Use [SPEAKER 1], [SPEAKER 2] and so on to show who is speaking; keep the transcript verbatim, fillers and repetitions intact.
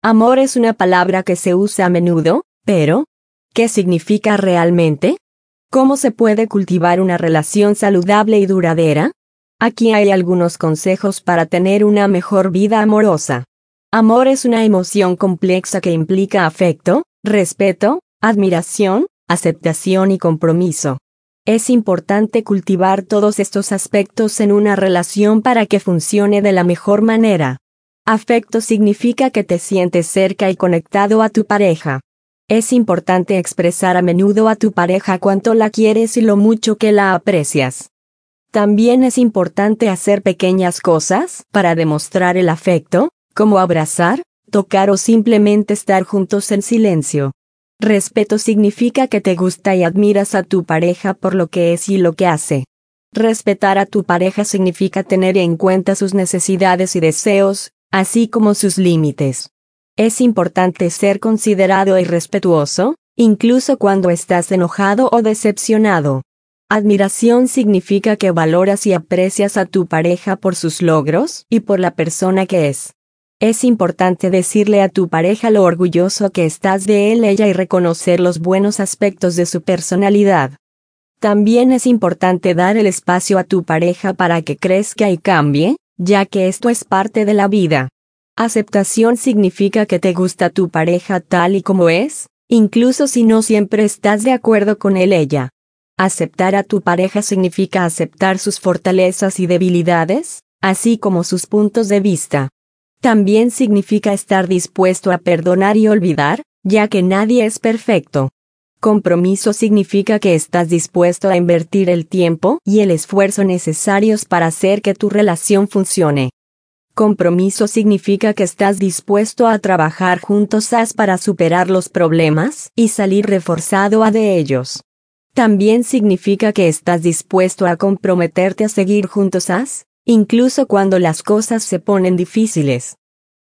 [SPEAKER 1] Amor es una palabra que se usa a menudo, pero ¿qué significa realmente? ¿Cómo se puede cultivar una relación saludable y duradera? Aquí hay algunos consejos para tener una mejor vida amorosa. Amor es una emoción compleja que implica afecto, respeto, admiración, aceptación y compromiso. Es importante cultivar todos estos aspectos en una relación para que funcione de la mejor manera. Afecto significa que te sientes cerca y conectado a tu pareja. Es importante expresar a menudo a tu pareja cuánto la quieres y lo mucho que la aprecias. También es importante hacer pequeñas cosas para demostrar el afecto, como abrazar, tocar o simplemente estar juntos en silencio. Respeto significa que te gusta y admiras a tu pareja por lo que es y lo que hace. Respetar a tu pareja significa tener en cuenta sus necesidades y deseos, así como sus límites. Es importante ser considerado y respetuoso, incluso cuando estás enojado o decepcionado. Admiración significa que valoras y aprecias a tu pareja por sus logros y por la persona que es. Es importante decirle a tu pareja lo orgulloso que estás de él, ella y reconocer los buenos aspectos de su personalidad. También es importante dar el espacio a tu pareja para que crezca y cambie, ya que esto es parte de la vida. Aceptación significa que te gusta tu pareja tal y como es, incluso si no siempre estás de acuerdo con él, ella. Aceptar a tu pareja significa aceptar sus fortalezas y debilidades, así como sus puntos de vista. También significa estar dispuesto a perdonar y olvidar, ya que nadie es perfecto. Compromiso significa que estás dispuesto a invertir el tiempo y el esfuerzo necesarios para hacer que tu relación funcione. Compromiso significa que estás dispuesto a trabajar juntos para superar los problemas y salir reforzado a de ellos. También significa que estás dispuesto a comprometerte a seguir juntos, incluso cuando las cosas se ponen difíciles.